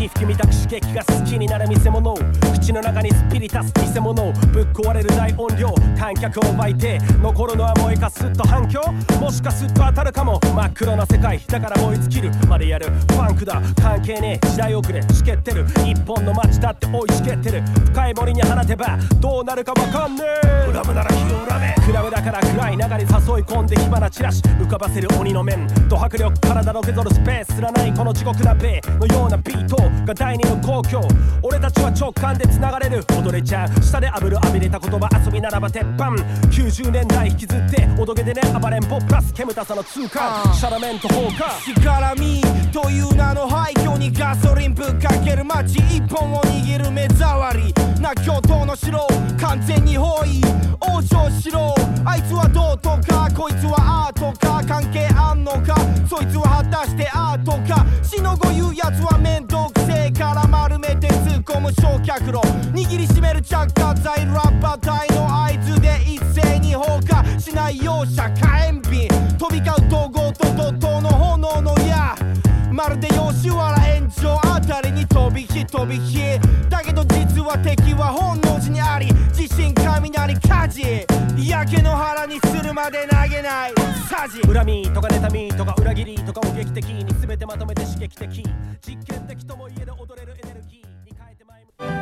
吹きみたく刺激が好きになる見せ物、口の中にスピリタス偽物、ぶっ壊れる大音量、観客を奪いて残るのは燃えかすっと反響、もしかすっと当たるかも、真っ黒な世界だから燃え尽きるまでやる、ファンクだ関係ねえ時代遅れしけってる、一本の街だって追いしけってる、深い森に放てばどうなるかわかんねえ、恨むなら火を恨め、クラブだから暗い流れ誘い込んで火花散らし浮かばせる鬼の面、ド迫力体のけぞるスペースすらないこの地獄なベイのようなビートが第二の公共、俺たちは直感で繋がれる、踊れちゃう下で炙る浴びれた言葉遊びならば鉄板、90年代引きずっておどけでね暴れん坊プラス煙たさの通過、シャラメント放火、 しがらみという名の廃墟にガソリンぶっかける街一本を握る目障りな京都の城、完全に包囲往生しろ、あいつはどうとかこいつはアートか、関係あんのかそいつは果たしてアートか、しのご言うやつは面倒くせえから丸めて突っ込む焼却炉、握りしめる着火剤ラッパ隊の合図で一斉に放火しない容赦火炎瓶、飛び交う統合と怒涛の炎の矢、まるで吉原炎上あたりに飛び火だけど実は敵は本能寺にあり、地震雷火事焼け野原にするまで投げないサジ、 恨みとか妬みとか裏切りとかを劇的に全てまとめて刺激的、実験的とも言える踊れるエネルギーに変えてまいります。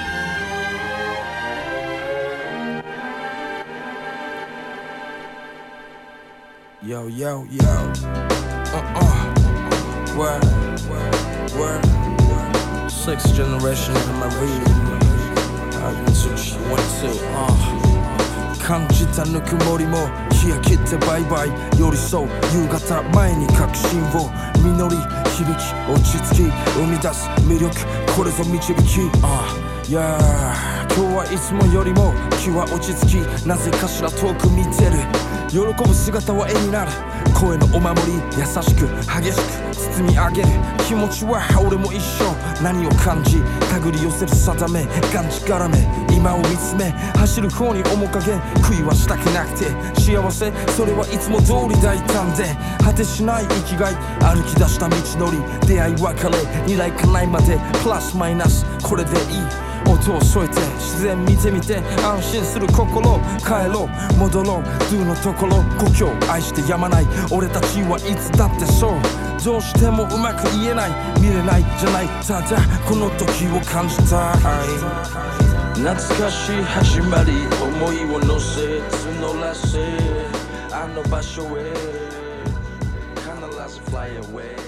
Yo, yo, yo. Word. Sixth generation of my real. I've been such one, two. 感じたぬくもりも日焼けてバイバイ寄り添う夕方前に確信を実り響き落ち着き生み出す魅力これぞ導きいや今日はいつもよりも気は落ち着きなぜかしら遠く見てる喜ぶ姿は絵になる声のお守り優しく激しく包み上げる気持ちは俺も一緒何を感じ手繰り寄せる定めがんじがらめ今を見つめ走る方に面影悔いはしたくなくて幸せそれはいつも通り大胆で果てしない生きがい歩き出した道のり出会い別れ未来叶いまでプラスマイナスこれでいい音を添えて自然見てみて安心する心帰ろう戻ろう Do のところ故郷愛してやまない俺たちはいつだってそうどうしてもうまく言えない見れないじゃないただこの時を感じたい懐かしい始まり思いを乗せ募らせあの場所へ必ず fly away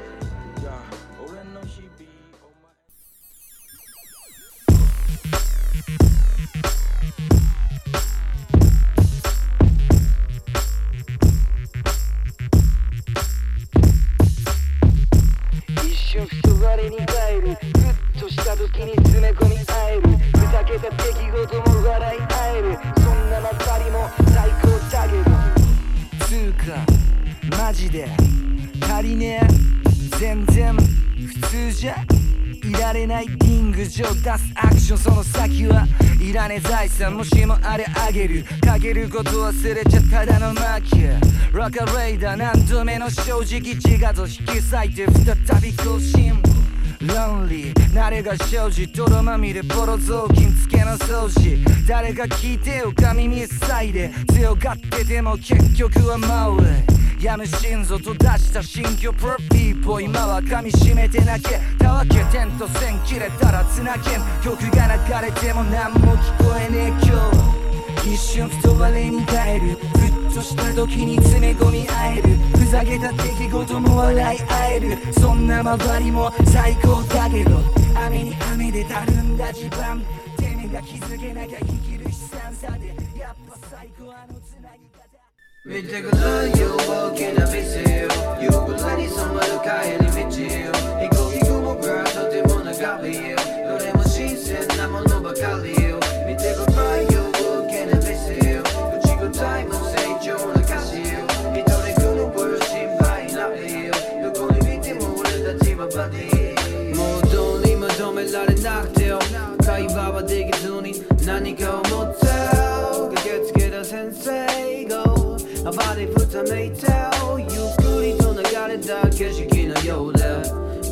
に帰るふっとした時に詰め込み合えるふざけた出来事も笑い合えるそんなまったりも最高だけどつうかマジで足りねえ全然普通じゃいられないリング上出すアクションその先はいらねえ財産もしもあれあげるかけること忘れちゃただの負けラカレイダー何度目の正直自画像引き裂いて再び更新ロンリー慣れが生じ泥まみれボロ雑巾つけの掃除誰が聞いてよか耳塞いで強がってても結局はもうやむ心臓と出した新居プロピーポー今は噛み締めて泣けたわけテント線切れたらつなげん曲が流れても何も聞こえねえ今日一瞬太われに帰るふっとした時に詰め込み合えるふざけた出来事も笑い合えるそんな周りも最高だけど雨に雨でたるんだ地盤てめが気づけなきゃ生きる悲惨さでやっぱ最高あのつなぎ方見てくだよ大きな店よ夕暮れに染まる帰り道よ一個一個僕はとても長いよどれも新鮮なものばかりよ見てくだよ大きな店ようちごたいも成長な歌詞よ一人来る声心配ないよどこに見ても俺たちはバディもうどうにも止められなくてよ会話はできずに何か思った駆けつけた先生が暴れふためいたゆっくりと流れた景色のようで赤い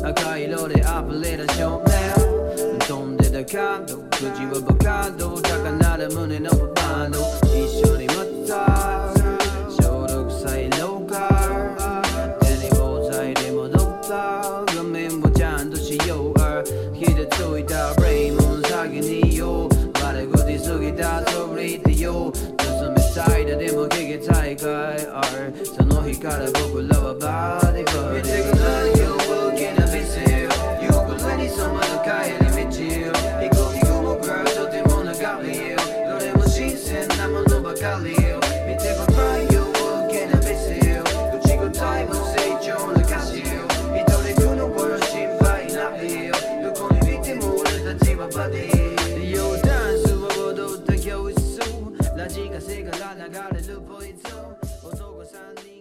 色で溢れた照明飛んでたカード口はバカード高鳴る胸のバンド一緒にまた消毒臭い廊下手に防災で戻った画面をちゃんとしよう傷ついたブレイモン先によ悪口すぎたそれってよ盗めたいだでも聞きたいかいその日から僕らはバーディバーディ見てくないよ大きな店よ夕暮れに染まる帰り道飛行機雲がとても長いよどれも新鮮なものばかりよ見てくないよ大きな店よ口答えも成長の歌詞よ一人来る頃心配ないよどこにいても俺たちはバディよダンスを踊った教室ラジカセから流れるポイズン男3人